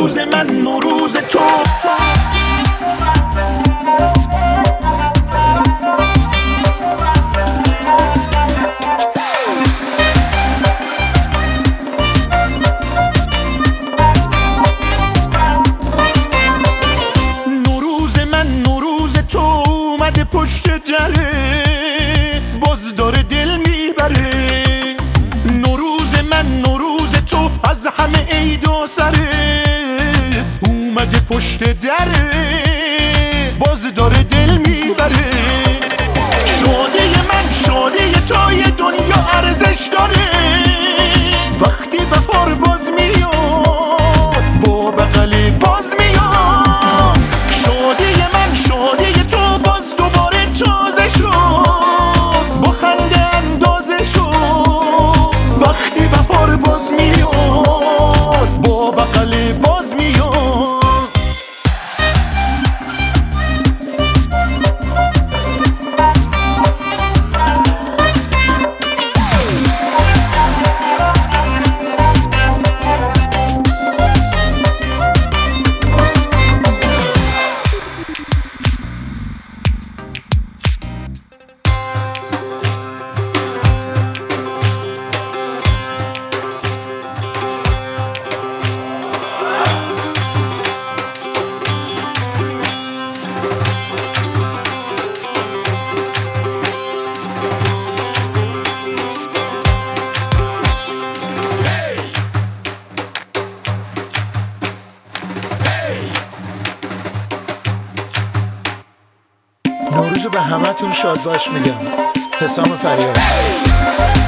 نوروز من نوروز تو. نوروز من نوروز تو اومده پشت جره، باز داره دل میبره. نوروز من نوروز تو از همه عید و سره، اومده پشت دره، باز داره دل میبره. شاده من شاده تو یه دنیا ارزش داره، وقتی بهار باز میاد با بغل باز میاد. شاده من شاده تو باز دوباره تازه شد، با خنده اندازه شد، وقتی بهار باز میاد با بغل باز میاد. نوروز به همتون شاد باش میگم. حسام فریاد.